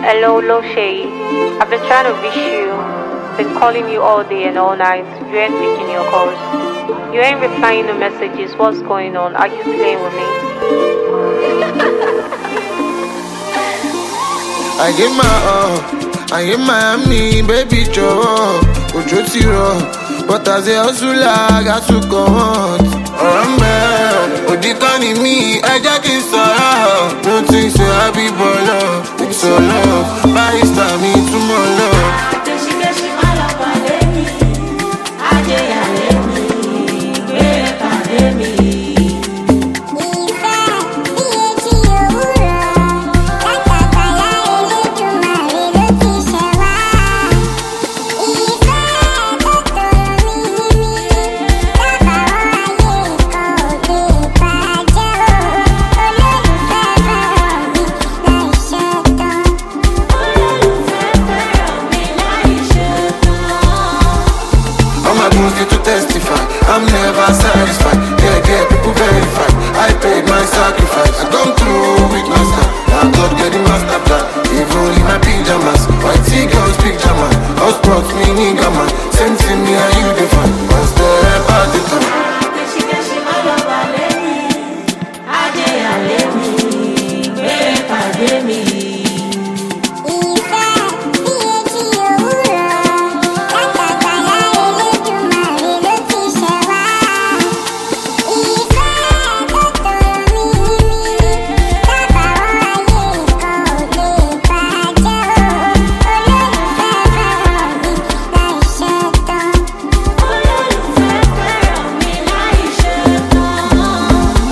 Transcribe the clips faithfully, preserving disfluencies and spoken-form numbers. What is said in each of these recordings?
Hello, Loshay. I've been trying to reach you. Been calling you all day and all night. You ain't picking your calls. You ain't replying to messages. What's going on? Are you playing with me? I give my all, I give my money, baby Joe. Ojo ti ro, but as a hustler, I got to go on. Ọ̀rọ̀ òdì kan ni mí, ẹ jẹ́ kí n sọ̀rọ̀. No think say I be baller, it's all love. Barrister mi túmọ̀ love. Kèsìkèsì má lọ pàdé mi, ajéyàlé mi, gbé pàdé mi. To testify, I'm never satisfied. Yeah, yeah, people verify. I paid my sacrifice. I come through with my style. Now God get the master plan. Even in my pajamas, white tea girls big jama. House brought me nigga man. Same to me and you define. One step at the time. Kèsìkèsì má lọ pàdé mi, ajéyàlé mi, gbé pàdé mi.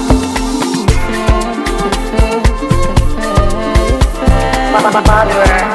Bye-bye.